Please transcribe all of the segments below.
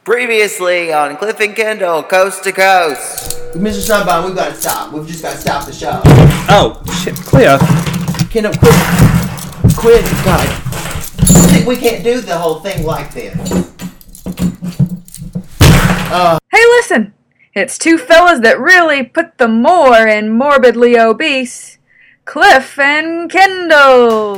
Previously on Cliff and Kendall, Coast to Coast. Mr. Sunbine, we've got to stop. We've just got to stop the show. Oh, shit, Cliff. Kendall, quit. God. We can't do the whole thing like this. Hey, listen. It's two fellas that really put the more in morbidly obese. Cliff and Kendall.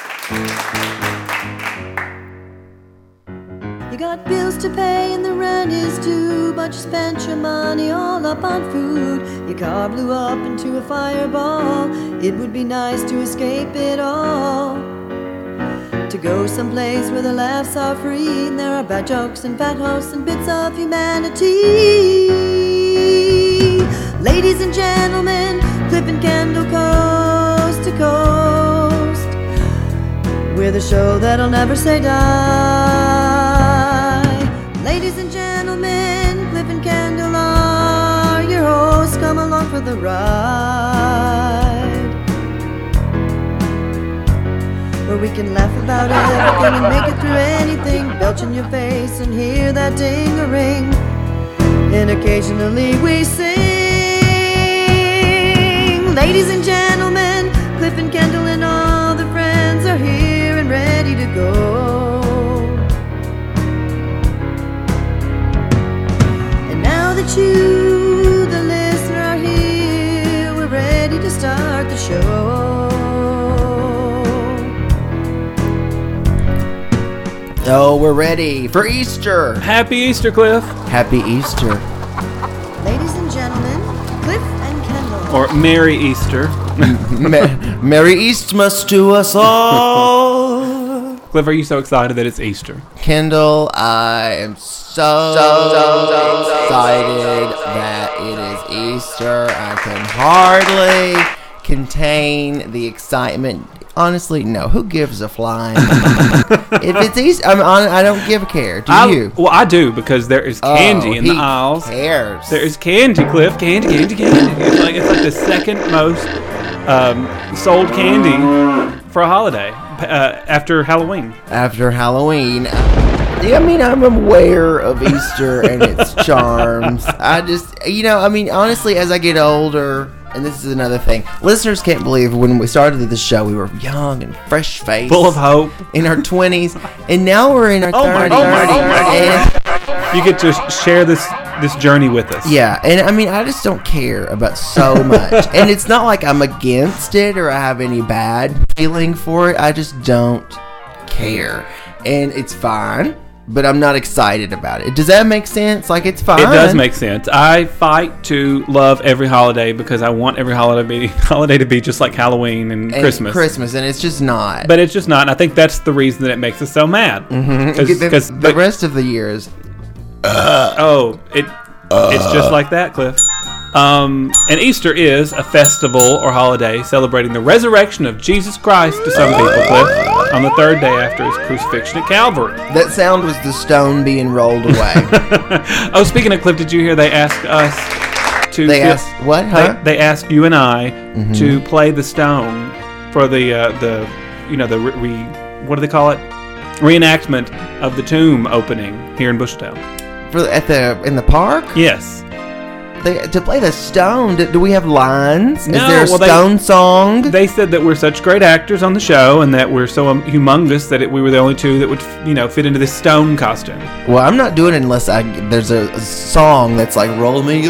You got bills to pay and the rent is due, but you spent your money all up on food. Your car blew up into a fireball. It would be nice to escape it all, to go someplace where the laughs are free and there are bad jokes and fat hosts and bits of humanity. Ladies and gentlemen, Cliff and Kendall, Coast to Coast. We're the show that'll never say die. Ladies and gentlemen, Cliff and Kendall are your hosts. Come along for the ride, where we can laugh about everything and make it through anything. Belch in your face and hear that ding-a-ring, and occasionally we sing. Ladies and gentlemen, Cliff and Kendall and all the friends are here and ready to go. And now that you, the listener, are here, we're ready to start the show. Oh, we're ready for Easter. Happy Easter, Cliff. Happy Easter. Ladies and gentlemen, Cliff and Kendall. Or Merry Easter. Merry Eastmas to us all. Cliff, are you so excited that it's Easter? Kendall, I am so excited that it is Easter. I can hardly contain the excitement. Honestly, no. Who gives a flying? If it's Easter, I don't give a care. Do you? Well, I do, because there is candy in the aisles. Cares. There is candy, Cliff. Candy. It's like the second most sold candy for a holiday after Halloween. After Halloween. I mean, I'm aware of Easter and its charms. Honestly, as I get older, and this is another thing, listeners can't believe when we started this show, we were young and fresh-faced. Full of hope. In our 20s. And now we're in our 30s. You get to share this journey with us. Yeah, and I mean, I just don't care about so much. And it's not like I'm against it or I have any bad feeling for it. I just don't care. And it's fine, but I'm not excited about it. Does that make sense? Like, it's fine. It does make sense. I fight to love every holiday because I want every holiday to be just like Halloween and Christmas. And it's just not. But it's just not. And I think that's the reason that it makes us so mad. Because the rest of the year is... It's just like that, Cliff. And Easter is a festival or holiday celebrating the resurrection of Jesus Christ to some people, Cliff, on the third day after his crucifixion at Calvary. That sound was the stone being rolled away. Oh, speaking of Cliff, did you hear they asked us to... They asked what, huh? They asked you and I to play the stone for the what do they call it? Reenactment of the tomb opening here in Bushtown. In the park? Yes. To play the stone, do we have lines? No, is there a stone song? They said that we're such great actors on the show and that we're so humongous that we were the only two that would, fit into this stone costume. Well, I'm not doing it unless there's a song that's like, roll me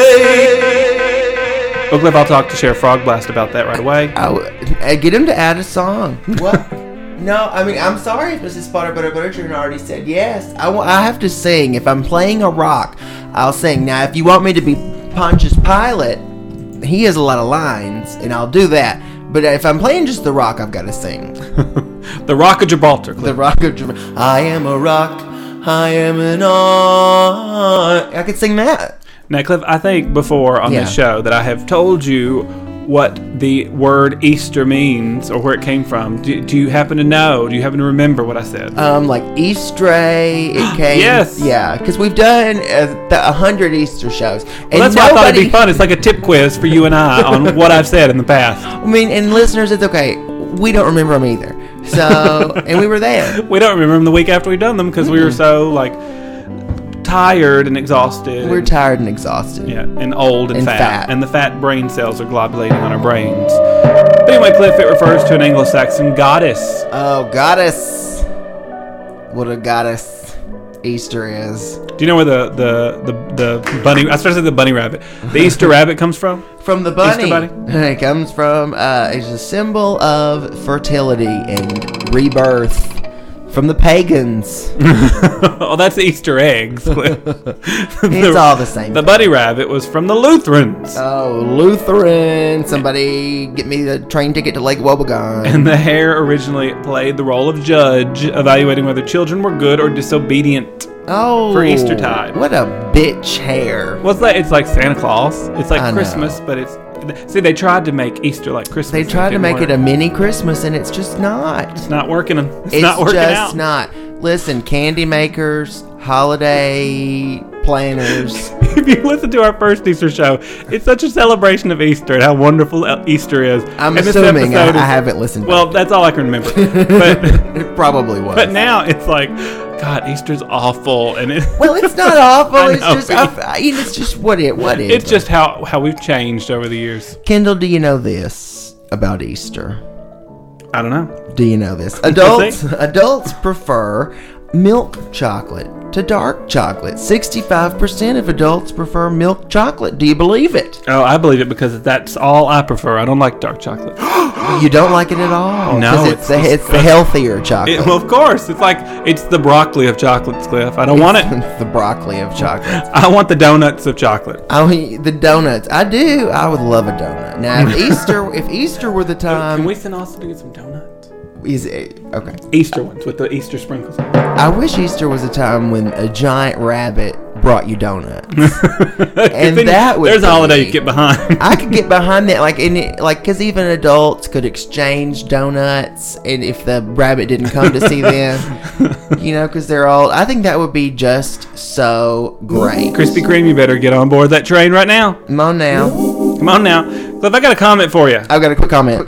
away. Well, Cliff, I'll talk to Sheriff Frogblast about that right away. Get him to add a song. What? No, I mean, I'm sorry if Mrs. Butterchurn already said yes. I have to sing. If I'm playing a rock, I'll sing. Now, if you want me to be Pontius Pilate, he has a lot of lines, and I'll do that. But if I'm playing just the rock, I've got to sing. The Rock of Gibraltar. Cliff. The Rock of Gibraltar. I am a rock. I am an art. I could sing that. Now, Cliff, I think before on this show that I have told you what the word Easter means or where it came from. Do you happen to know? Do you happen to remember what I said? Like Easter-ay, it came... Yes! Yeah, because we've done 100 Easter shows. And that's why I thought it'd be fun. It's like a tip quiz for you and I on what I've said in the past. I mean, and listeners, it's okay. We don't remember them either. So, and we were there. We don't remember them the week after we've done them because we were so, tired and exhausted. We're tired and exhausted. Yeah, and old and, And fat. fat. And the fat brain cells are globulating on our brains. But anyway, Cliff, it refers to an Anglo-Saxon goddess. Oh, goddess. What a goddess Easter is. Do you know where the bunny... I started to say the bunny rabbit. The Easter rabbit comes from? From the bunny. Easter bunny? It comes from, it's a symbol of fertility and rebirth. From the pagans. Oh, that's Easter eggs, Cliff. It's all the same. The bunny rabbit was from the Lutherans. Oh, Lutheran. Somebody get me the train ticket to Lake Wobegon. And the hare originally played the role of judge, evaluating whether children were good or disobedient. Oh, for Eastertide. What a bitch hair. Well, it's like Santa Claus. It's like I know. Christmas, but it's... See, they tried to make Easter like Christmas. They tried to make it a mini Christmas, and it's just not. It's not working. It's It's not working just out. not. Listen, candy makers, holiday planners. If you listen to our first Easter show, it's such a celebration of Easter and how wonderful Easter is. I'm And this assuming I episode is- haven't listened. Well, that's all I can remember. But it probably was. but now it's like, God, Easter's awful, and Well, it's not awful. I It's know, just, but- it's just what is. it's just how we've changed over the years. Kendall, do you know this about Easter? I don't know. Do you know this? Let's Adults prefer milk chocolate to dark chocolate. 65% of adults prefer milk chocolate. Do you believe it? Oh, I believe it because that's all I prefer. I don't like dark chocolate. You don't like it at all. No, 'cause it's it's the healthier chocolate. Well, of course, it's the broccoli of chocolates, Cliff. I don't want it. It's the broccoli of chocolate. I want the donuts of chocolate. I mean, the donuts. I do. I would love a donut. Now, if Easter were the Can time, we send Austin to get some donuts? is it okay? Easter ones with the Easter sprinkles. I wish Easter was a time when a giant rabbit brought you donuts. And Then that would there's a holiday be- you get behind. I could get behind that, because even adults could exchange donuts, and if the rabbit didn't come to see them, because they're all. I think that would be just so great. Krispy Kreme, you better get on board that train right now. Come on now. Come on now, Cliff. I got a comment for you. I've got a quick comment.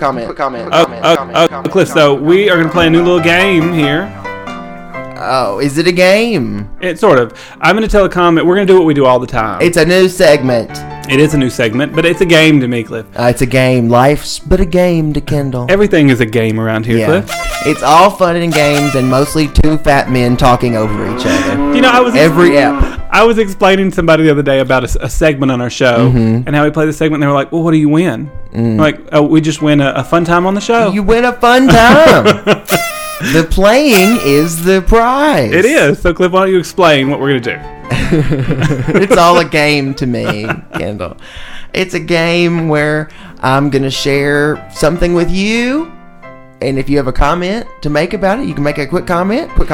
Cliff. So we are going to play a new little game here. Oh, is it a game? It sort of. I'm going to tell a comment. We're going to do what we do all the time. It's a new segment. It is a new segment, but it's a game to me, Cliff. It's a game. Life's but a game to Kendall. Everything is a game around here, Cliff. It's all fun and games, and mostly two fat men talking over each other. Every ep. I was explaining to somebody the other day about a segment on our show and how we play the segment. And they were like, "Well, what do you win?" I'm like, "Oh, we just win a fun time on the show." You win a fun time. The playing is the prize. It is. So, Cliff, why don't you explain what we're gonna do? It's all a game to me, Kendall. It's a game where I'm gonna share something with you. And if you have a comment to make about it, you can make a quick comment. You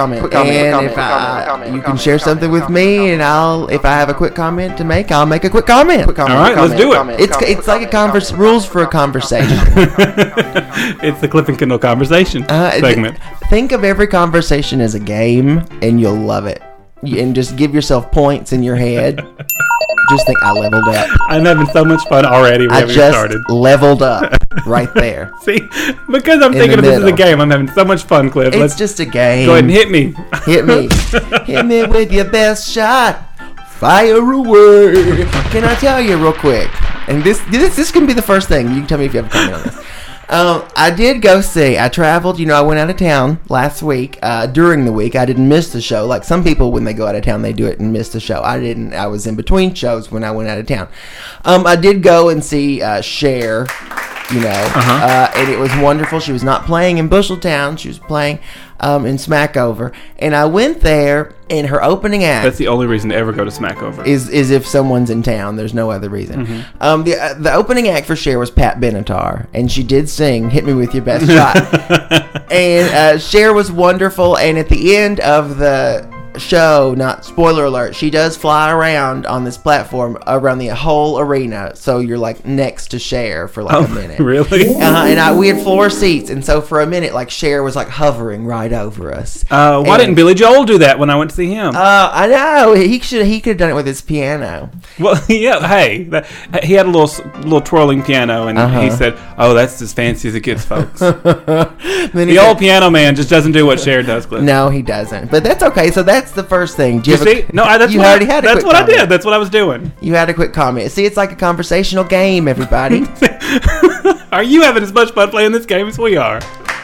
can share something with me, and if I have a quick comment to make, I'll make a quick comment. All right, let's do it. It's like a rules for a conversation. It's the Cliff and Kendall conversation segment. Think of every conversation as a game, and you'll love it. And just give yourself points in your head. Just think, I leveled up. I'm having so much fun already. We haven't even started. Leveled up right there. See, because I'm thinking of this as a game, I'm having so much fun, Cliff. It's just a game. Go ahead and hit me. Hit me. Hit me with your best shot. Fire away. Can I tell you real quick? And this can be the first thing. You can tell me if you have a comment on this. I did go see. I traveled. I went out of town last week. During the week, I didn't miss the show. Like some people, when they go out of town, they do it and miss the show. I didn't. I was in between shows when I went out of town. I did go and see Cher. And it was wonderful. She was not playing in Busheltown. She was playing in Smackover. And I went there, and her opening act. That's the only reason to ever go to Smackover. Is if someone's in town. There's no other reason. The opening act for Cher was Pat Benatar, and she did sing "Hit Me With Your Best Shot." And Cher was wonderful. And at the end of the show, not spoiler alert, she does fly around on this platform around the whole arena, so you're like next to Cher for like a minute. Really? And we had floor seats, and so for a minute, like Cher was like hovering right over us. Why didn't Billy Joel do that when I went to see him? I know he could have done it with his piano. Well, yeah. Hey, he had a little twirling piano, and he said, "Oh, that's as fancy as it gets, folks." The old piano man just doesn't do what Cher does, Cliff. No, he doesn't. But that's okay. So that's that's the first thing. Do You have see? That's you what already had a That's quick what I comment. did. That's what I was doing. You had a quick comment. See, it's like a conversational game, everybody. Are you having as much fun playing this game as we are?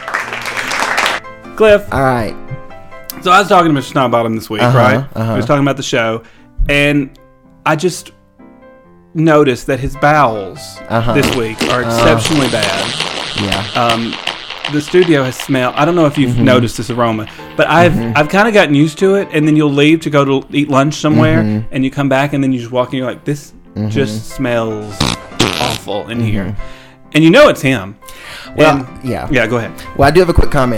Cliff. All right. So I was talking to Mr. Snowbottom this week, right? I was talking about the show, and I just noticed that his bowels this week are exceptionally bad. Yeah. The studio has smelled. I don't know if you've noticed this aroma, but I've kind of gotten used to it. And then you'll leave to go to eat lunch somewhere, and you come back, and then you just walk in. You're like, this just smells awful in here, and you know it's him. Well, And- yeah. Go ahead. Well, I do have a quick comment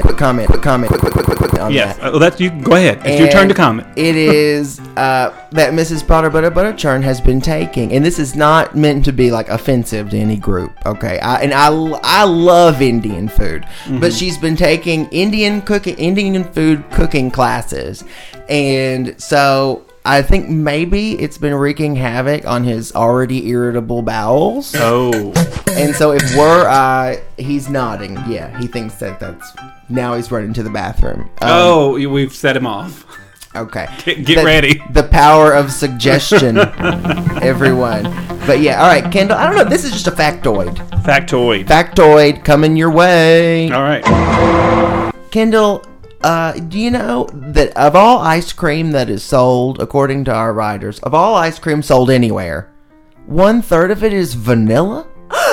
on Yes. that. Well, that's you. Go ahead. It's your turn to comment. It is that Mrs. Butter Churn has been taking, and this is not meant to be like offensive to any group, okay? I love Indian food, but she's been taking Indian food cooking classes, and so I think maybe it's been wreaking havoc on his already irritable bowels. Oh. And so if he's nodding. Yeah, he thinks that's now he's running to the bathroom. We've set him off. Okay. Get ready. The power of suggestion, everyone. But yeah, all right, Kendall. I don't know. This is just a factoid. Factoid coming your way. All right. Kendall, do you know that of all ice cream that is sold, according to our writers, of all ice cream sold anywhere, 1/3 of it is vanilla?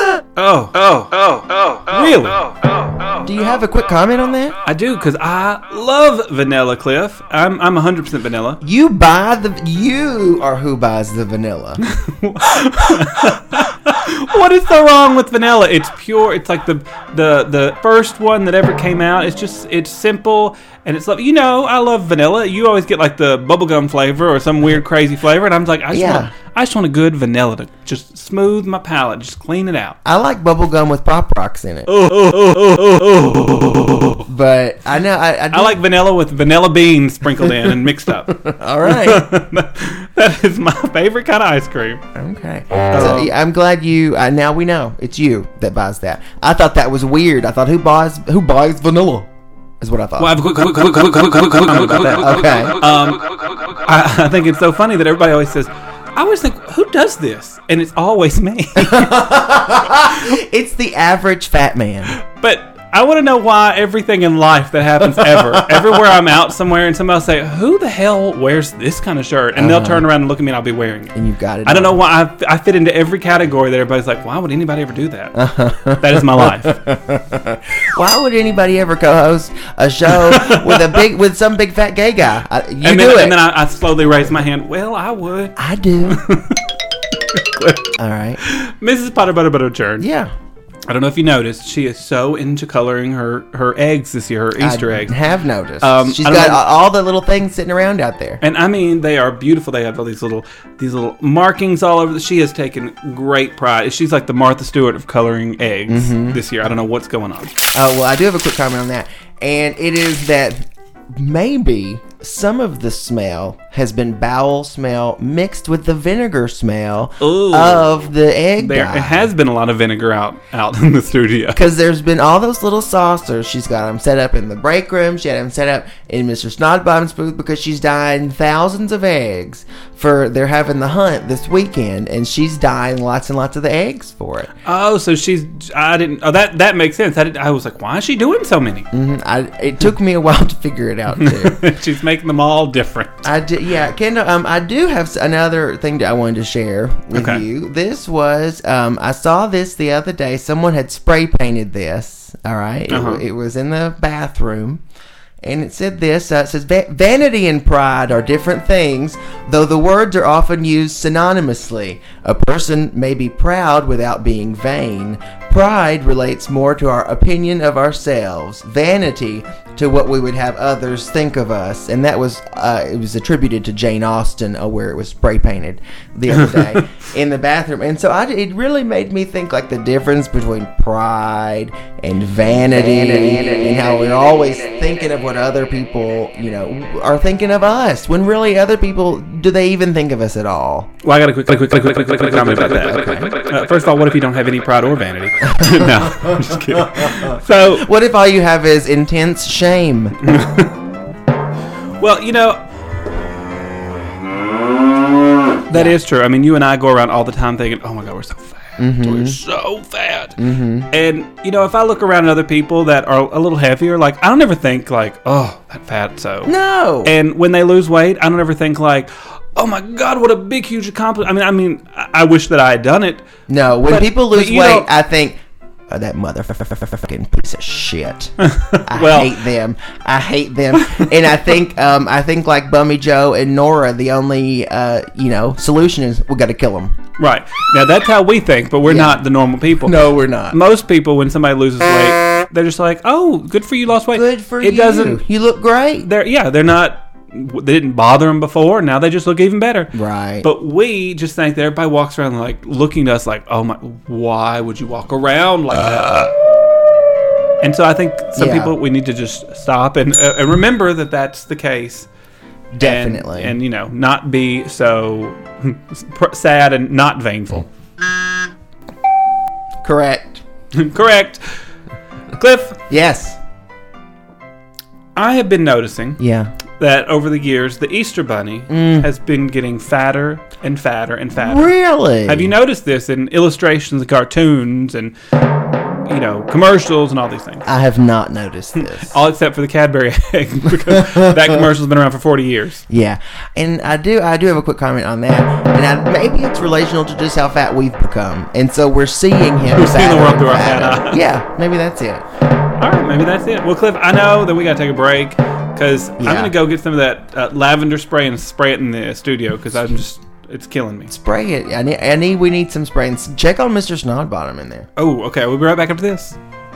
Really? Do you have a quick comment on that? I do, because I love vanilla, Cliff. I'm 100% vanilla. You are who buys the vanilla. What is so wrong with vanilla? It's pure. It's like the first one that ever came out. It's simple and it's like, I love vanilla. You always get like the bubblegum flavor or some weird crazy flavor, and I'm like, I just want a good vanilla to just smooth my palate, just clean it out. I like bubblegum with Pop Rocks in it. But I know I like vanilla with vanilla beans sprinkled in and mixed up. All right. That is my favorite kind of ice cream. Okay. So yeah, I'm glad you. Now we know it's you that buys that. I thought that was weird. I thought who buys vanilla? Is what I thought. Well, I have a quick comment about that. Okay. I think it's so funny that everybody always says, I always think, who does this? And it's always me. It's the average fat man. But I want to know why everything in life that happens everywhere I'm out somewhere and somebody will say, who the hell wears this kind of shirt? And they'll turn around and look at me and I'll be wearing it. And you've got it. I don't know why I fit into every category that everybody's like, why would anybody ever do that? That is my life. Why would anybody ever co-host a show with some big fat gay guy? And then I slowly raise my hand. Well, I would. I do. All right. Mrs. Butter Churn. Yeah. I don't know if you noticed, she is so into coloring her eggs this year, her Easter eggs. I have noticed. She's I don't got know- all the little things sitting around out there. And I mean, they are beautiful. They have all these little markings all over. She has taken great pride. She's like the Martha Stewart of coloring eggs this year. I don't know what's going on. Well, I do have a quick comment on that. And it is that maybe some of the smell has been bowel smell mixed with the vinegar smell of the egg There guy. it has been a lot of vinegar out in the studio. Because there's been all those little saucers. She's got them set up in the break room. She had them set up in Mr. Snodbottom's booth because she's dyeing thousands of eggs they're having the hunt this weekend, and she's dyeing lots and lots of the eggs for it. Oh, so that makes sense. I was like, why is she doing so many? It took me a while to figure it out too. She's making them all different. Yeah, Kendall. I do have another thing that I wanted to share with you. This was I saw this the other day. Someone had spray painted this. All right, it was in the bathroom. And it said this, it says, vanity and pride are different things, though the words are often used synonymously. A person may be proud without being vain. Pride relates more to our opinion of ourselves. Vanity to what we would have others think of us. And that was, it was attributed to Jane Austen, where it was spray painted the other day in the bathroom. And so it really made me think like the difference between pride and vanity and how we're always thinking of what other people, are thinking of us, when really other people, do they even think of us at all? Well, I got a quick comment about that. First of all, what if you don't have any pride or vanity? No, I'm just kidding. So, what if all you have is intense shame? Well, that is true. I mean, you and I go around all the time thinking, oh my God, we're so fat. We're so fat. And, if I look around at other people that are a little heavier, like, I don't ever think, like, oh, that fat so. No. And when they lose weight, I don't ever think, like, oh my God, what a big, huge accomplishment. I mean, I wish that I had done it. No, when people lose weight, I think, oh, that motherfucking piece of shit. I hate them. And I think like Bummy Joe and Nora, the only, solution is we got to kill them. Right. Now, that's how we think, but we're not the normal people. No, we're not. Most people, when somebody loses weight, they're just like, oh, good for you, lost weight. Good for you. You look great. They're not. They didn't bother them before. Now they just look even better. Right. But we just think that everybody walks around like looking at us like, oh my, why would you walk around like that? And so I think some people, we need to just stop and remember that that's the case. Definitely. And not be so sad and not vainful. Correct. Correct. Cliff? Yes. I have been noticing. Yeah. That over the years, the Easter Bunny has been getting fatter and fatter and fatter. Really? Have you noticed this in illustrations and cartoons and, commercials and all these things? I have not noticed this. All except for the Cadbury egg, because that commercial's been around for 40 years. Yeah. And I do have a quick comment on that. And maybe it's relational to just how fat we've become. And so we're seeing him. We're seeing the world through our fat eyes. Yeah, maybe that's it. All right, maybe that's it. Well, Cliff, I know that we got to take a break. Because I'm going to go get some of that lavender spray and spray it in the studio because it's killing me. Spray it. We need some spray. And check on Mr. Snodbottom in there. Oh, okay. We'll be right back after this.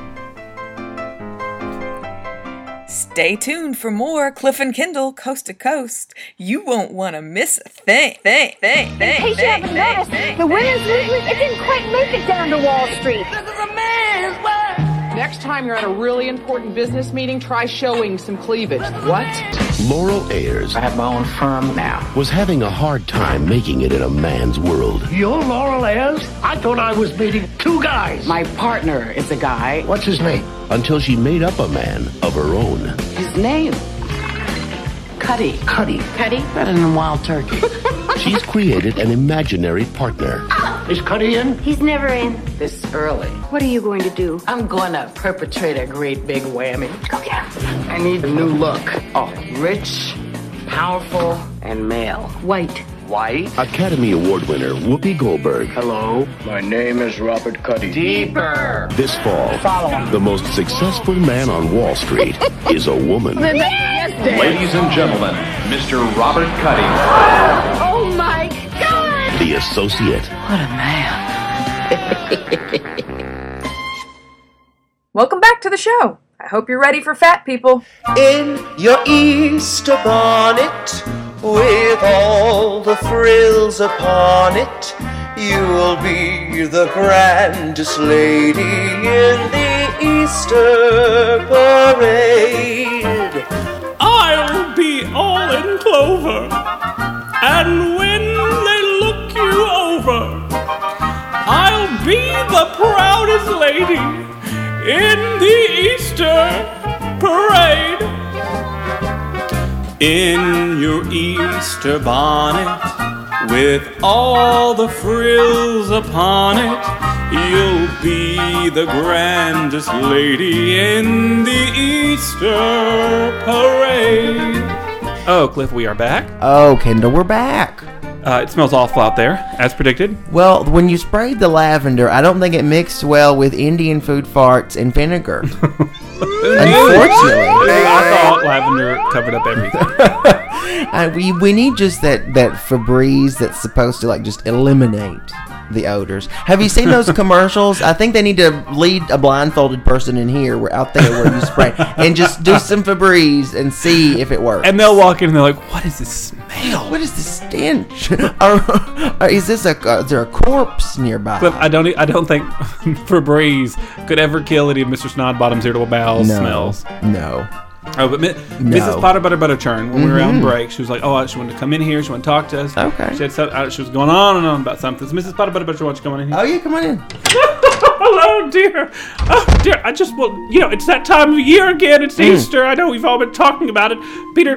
Stay tuned for more Cliff and Kendall Coast to Coast. You won't want to miss a thing. In case you haven't noticed, the women's movement, it didn't quite make it down to Wall Street. This is a man's world. Next time you're at a really important business meeting, try showing some cleavage. What? Laurel Ayers, I have my own firm now, was having a hard time making it in a man's world. You're Laurel Ayers? I thought I was meeting two guys. My partner is a guy. What's his name? Until she made up a man of her own. His name? Cuddy. Cuddy. Better than Wild Turkey. She's created an imaginary partner. Is Cuddy in? He's never in. This early. What are you going to do? I'm going to perpetrate a great big whammy. Go get him. I need a new look. Oh, rich, powerful, and male. White. Academy Award winner Whoopi Goldberg. Hello, my name is Robert Cuddy. Deeper. This fall, Follow him. the most successful man on Wall Street is a woman. Ladies and gentlemen, Mr. Robert Cuddy. Oh my God! The Associate. What a man. Welcome back to the show. I hope you're ready for fat people. In your Easter bonnet, with all the frills upon it, you'll be the grandest lady in the Easter parade. I'll be all in clover, and when they look you over, I'll be the proudest lady in the Easter parade. In your Easter bonnet, with all the frills upon it, you'll be the grandest lady in the Easter parade. Oh, Cliff, we are back. Oh, Kendall, we're back. It smells awful out there, as predicted. Well, when you sprayed the lavender, I don't think it mixed well with Indian food farts and vinegar. Unfortunately. I thought lavender covered up everything. We need just that Febreze that's supposed to just eliminate the odors. Have you seen those commercials? I think they need to lead a blindfolded person in here, out there where you spray, and just do some Febreze and see if it works. And they'll walk in and they're like, "What is this smell? What is this stench? Is there a corpse nearby?" Cliff, I don't think Febreze could ever kill any of Mr. Snodbottom's irritable bowel smells. No. Oh, but Mrs. Potter Butter Churn, when we were on break, she was like, "Oh, she wanted to come in here. She wanted to talk to us." Okay. She was going on and on about something. So Mrs. Potter Butter Churn, why don't you come on in here? Oh, yeah, come on in. Hello, dear. Oh, dear. It's that time of year again. It's Easter. I know we've all been talking about it. Peter,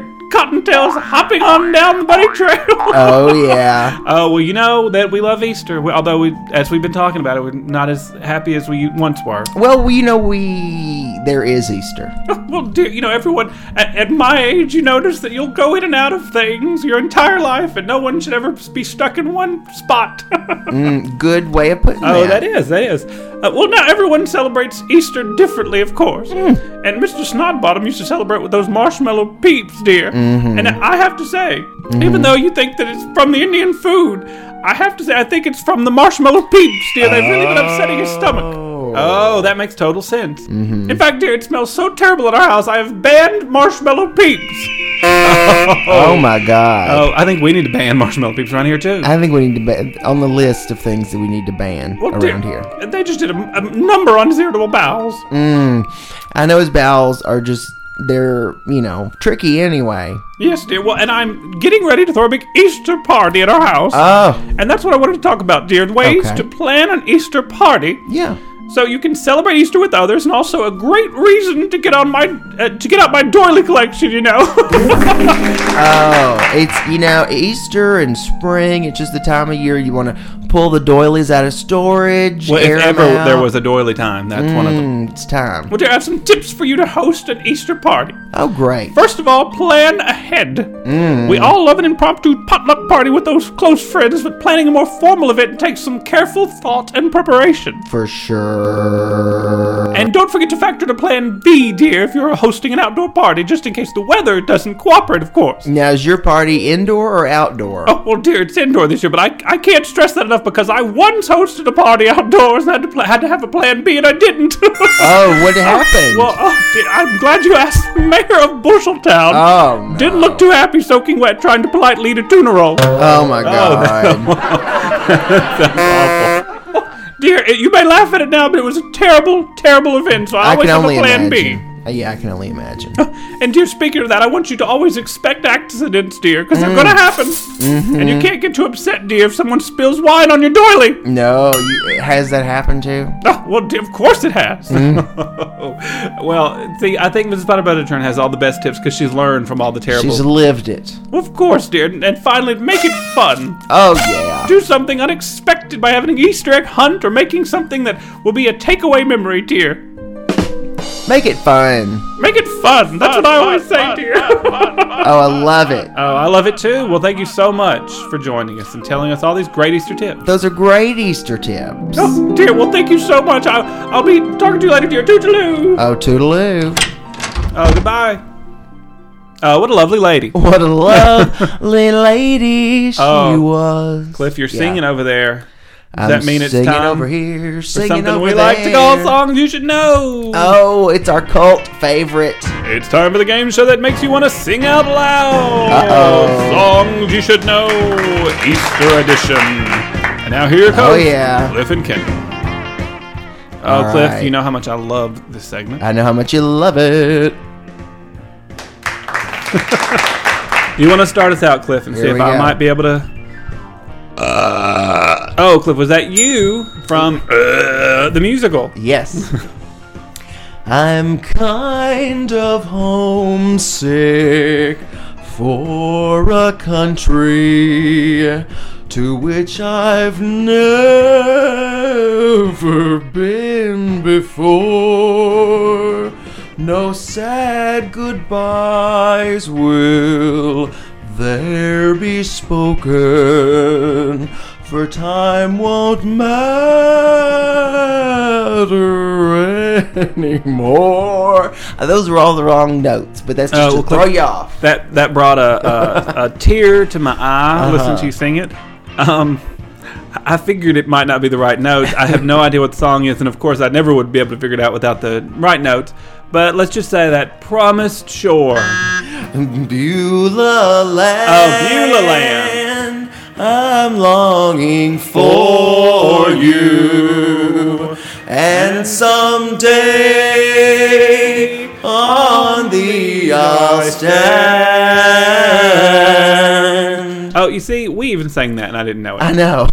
cottontails hopping on down the bunny trail. Oh, yeah. Oh, well, you know that we love Easter. Although, as we've been talking about it, we're not as happy as we once were. Well, there is Easter. Well, dear, everyone, at my age, you notice that you'll go in and out of things your entire life, and no one should ever be stuck in one spot. Good way of putting that. Oh, that is. Well, now everyone celebrates Easter differently, of course. And Mr. Snodbottom used to celebrate with those marshmallow peeps, dear. And I have to say, even though you think that it's from the Indian food, I have to say I think it's from the marshmallow peeps, dear. They've really been upsetting his stomach. Oh, that makes total sense. In fact, dear, it smells so terrible at our house, I have banned marshmallow peeps. Oh my God. Oh, I think we need to ban marshmallow peeps around here, too. I think we need to ban, on the list of things that we need to ban around here. They just did a number on his irritable bowels. I know his bowels are they're, tricky anyway. Yes, dear. Well, and I'm getting ready to throw a big Easter party at our house. Oh. And that's what I wanted to talk about, dear. Ways to plan an Easter party. Yeah. So you can celebrate Easter with others, and also a great reason to get out my doily collection. Oh, it's Easter and spring. It's just the time of year you want to pull the doilies out of storage. Well, if ever there was a doily time, that's one of them. It's time. Well, dear, I have some tips for you to host an Easter party. Oh, great. First of all, plan ahead. We all love an impromptu potluck party with those close friends, but planning a more formal event takes some careful thought and preparation. For sure. And don't forget to factor in a plan B, dear, if you're hosting an outdoor party, just in case the weather doesn't cooperate, of course. Now, is your party indoor or outdoor? Oh, well, dear, it's indoor this year, but I can't stress that enough because I once hosted a party outdoors and had to have a plan B, and I didn't. Oh, what happened? Well, dear, I'm glad you asked. Mayor of Busheltown didn't look too happy soaking wet trying to politely eat a tuna roll. Oh, my God. That's awful. Dear, you may laugh at it now, but it was a terrible, terrible event, so I always have a plan B. Yeah, I can only imagine. And dear, speaking of that, I want you to always expect accidents, dear, because they're going to happen. And you can't get too upset, dear, if someone spills wine on your doily. No, has that happened too? Oh, well, dear, of course it has. Well, see, I think Mrs. Butterbutterturn has all the best tips because she's learned from all the terrible... She's lived it. Well, of course, dear. And finally, make it fun. Oh, yeah. Do something unexpected by having an Easter egg hunt or making something that will be a takeaway memory, dear. Make it fun. Make it fun. That's what I always say, dear. Oh, I love it. Oh, I love it too. Well, thank you so much for joining us and telling us all these great Easter tips. Those are great Easter tips. Oh, dear. Well, thank you so much. I'll be talking to you later, dear. Toodaloo. Oh, toodaloo. Oh, goodbye. Oh, what a lovely lady. What a lovely lady she was. Cliff, you're singing over there. Does that mean it's singing time over here, singing something over we there. like to call songs you should know? Oh, it's our cult favorite. It's time for the game show that makes you want to sing out loud. Uh-oh. Songs you should know, Easter edition. And now here comes Cliff and Kendall. Oh, All Cliff, right. you know how much I love this segment. I know how much you love it. You want to start us out, Cliff, and see if I might be able to... Oh, Cliff, was that you from the musical? Yes. I'm kind of homesick for a country to which I've never been before. No sad goodbyes will there be spoken, for time won't matter anymore. Those were all the wrong notes, but that's just to throw you off. That brought a tear to my eye listening to you sing it. I figured it might not be the right notes. I have no idea what the song is, and of course I never would be able to figure it out without the right notes. But let's just say that Promised Shore. Beulah Land. Oh, Beulah Land. I'm longing for you. And someday on the I'll stand. Oh, you see, we even sang that and I didn't know it. I know.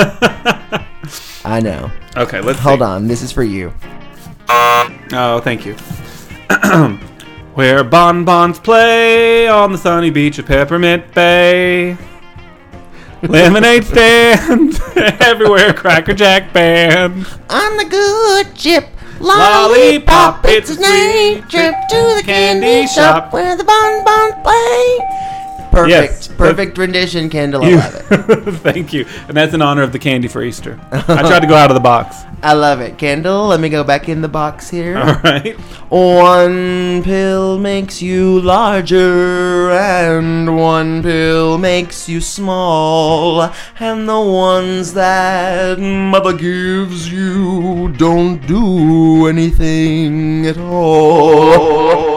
I know. Okay, let's Hold on. This is for you. Oh, thank you. Where bonbons play on the sunny beach of Peppermint Bay. Lemonade stand everywhere, Cracker Jack band. On the good ship, Lollipop, it's a name. sweet Trip to the candy shop where the bonbons play. Perfect. Yes. Perfect rendition, Kendall. I love it. Thank you. And that's in honor of the candy for Easter. I tried to go out of the box. I love it. Kendall, let me go back in the box here. All right. One pill makes you larger, and one pill makes you small. And the ones that mother gives you don't do anything at all.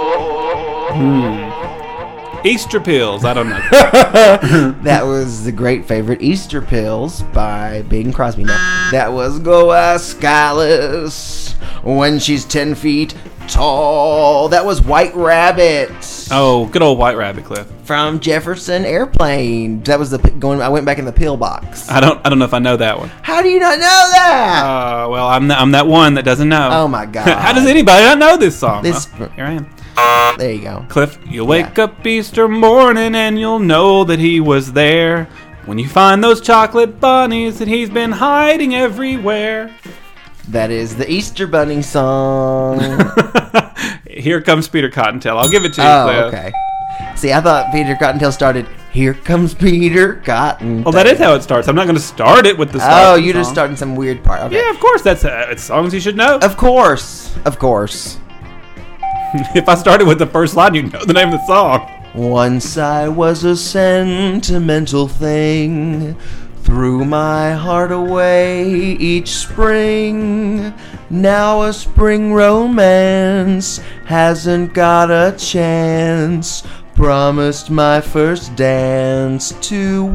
Easter pills. I don't know. That was the great favorite, Easter Pills by Bing Crosby. No, that was Go Ask Alice when she's 10 feet tall. That was White Rabbit. Oh, good old White Rabbit, Cliff. From Jefferson Airplane. That was I went back in the pill box. I don't know if I know that one. How do you not know that? Well, I'm that one that doesn't know. Oh my God. How does anybody not know this song? This- Well, here I am. There you go. Cliff, you'll wake up Easter morning and you'll know that he was there. When you find those chocolate bunnies that he's been hiding everywhere. That is the Easter Bunny song. Here comes Peter Cottontail. I'll give it to you, Oh, Cliff. okay. See, I thought Peter Cottontail started, Here Comes Peter Cottontail. Well, that is how it starts. I'm not going to start it with the start Oh, of the you're just song. starting some weird part. Okay. Yeah, of course. That's it's songs you should know. Of course. Of course. If I started with the first line, you'd know the name of the song. Once I was a sentimental thing, threw my heart away each spring. Now a spring romance hasn't got a chance. Promised my first dance to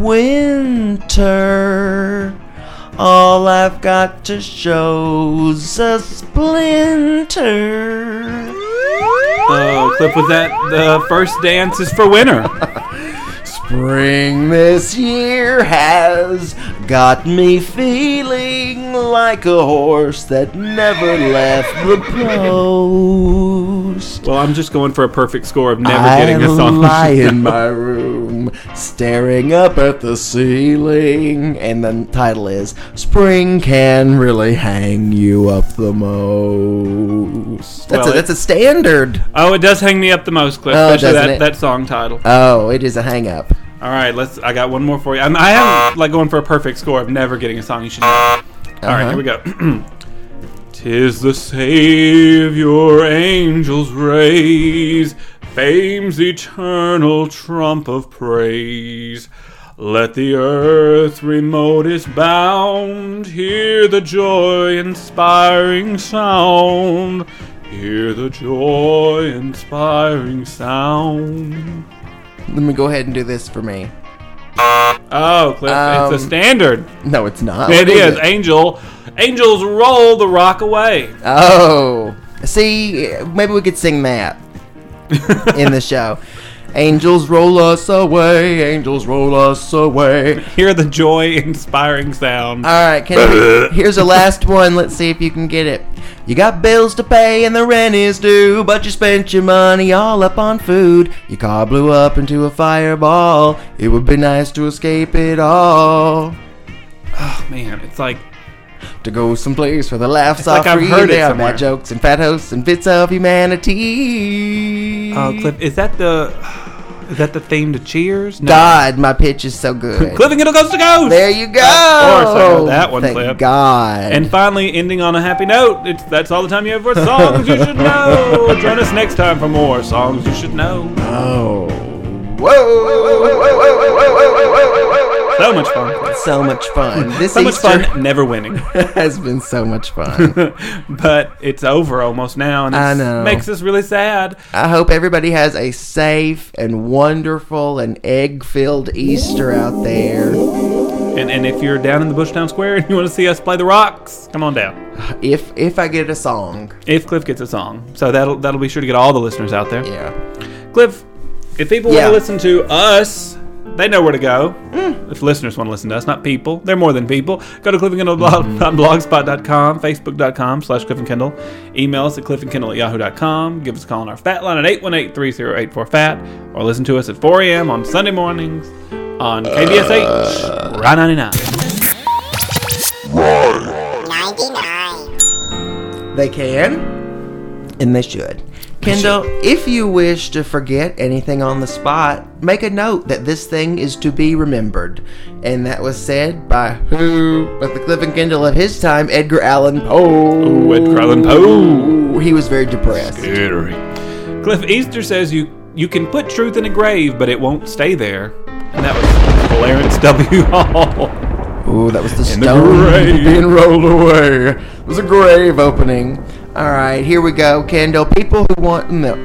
winter. All I've got to show's a splinter. Oh, Cliff, was that the first dance is for winter? Spring this year has got me feeling like a horse that never left the post. Well, I'm just going for a perfect score of never getting a song. I lie in my room, staring up at the ceiling, and the title is Spring Can Really Hang You Up the Most. That's a standard. Oh, it does hang me up the most, Cliff. Oh, especially doesn't it? that song title. Oh, it is a hang up. All right, I got one more for you. I am like going for a perfect score of never getting a song you should know. All right, here we go. 'Tis the Savior angels raise, fame's eternal trump of praise. Let the earth remotest bound hear the joy-inspiring sound. Hear the joy-inspiring sound. Let me go ahead and do this for me. Oh, Cliff, it's a standard. No, it's not. It What is. Angels roll the rock away. Oh. See, maybe we could sing that in the show. Angels roll us away, angels roll us away. Hear the joy-inspiring sound. All right, here's the last one. Let's see if you can get it. You got bills to pay and the rent is due, but you spent your money all up on food. Your car blew up into a fireball. It would be nice to escape it all. Oh, man, it's like... To go someplace where the laughs are like I've free. heard it There are somewhere. bad jokes and fat hosts and bits of humanity. Oh, Cliff, is that the theme to Cheers? No. God, my pitch is so good. Cliff and Kendall Coast to Coast. There you go. Of course, I know that one, Thank Cliff. God. And finally, ending on a happy note. That's all the time you have for songs you should know. Join us next time for more songs you should know. Oh. So much fun. So much fun. This so much Easter fun never winning. has been so much fun. But it's over almost now, and I it know. makes us really sad. I hope everybody has a safe and wonderful and egg-filled Easter out there. And if you're down in the Bushtown Square and you want to see us play the rocks, come on down. If I get a song. If Cliff gets a song. So that'll be sure to get all the listeners out there. Yeah. Cliff, if people want to listen to us, They know where to go. If listeners want to listen to us, not people. They're more than people. Go to cliffandkindle.blogspot.com, facebook.com/cliffandkindle. Email us at cliffandkindle@yahoo.com. Give us a call on our fat line at 818-3084-FAT. Or listen to us at 4 a.m. on Sunday mornings on KBSH, Rye 99. They can, and they should. Kendall, if you wish to forget anything on the spot, make a note that this thing is to be remembered. And that was said by who? But the Cliff and Kendall of his time, Edgar Allan Poe. Oh, Edgar Allan Poe. He was very depressed. Scary. Cliff Easter says you can put truth in a grave, but it won't stay there. And that was Clarence W. Hall. Ooh, that was the stone being rolled away. It was a grave opening. All right, here we go, Kendall. People who want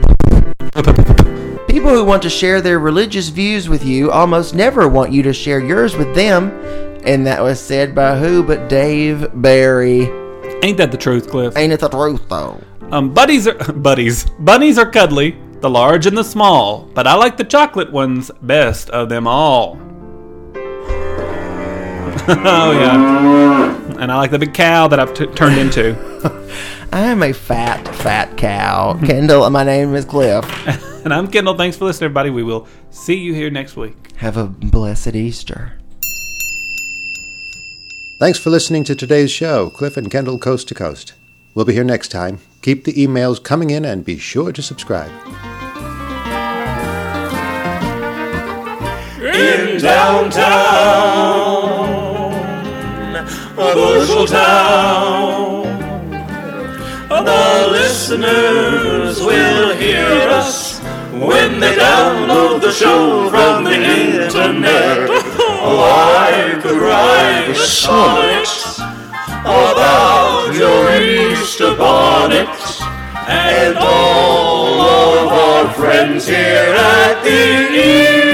to share their religious views with you almost never want you to share yours with them. And that was said by who but Dave Barry. Ain't that the truth, Cliff? Ain't it the truth, though? Bunnies are cuddly, the large and the small, but I like the chocolate ones best of them all. Oh, yeah. And I like the big cow that I've turned into. I am a fat cow. Kendall, my name is Cliff. And I'm Kendall. Thanks for listening, everybody. We will see you here next week. Have a blessed Easter. Thanks for listening to today's show, Cliff and Kendall Coast to Coast. We'll be here next time. Keep the emails coming in and be sure to subscribe. In downtown, a bushel town, the listeners will hear us when they download the show from the internet. Oh, I could write a sonnet about your Easter bonnet and all of our friends here at the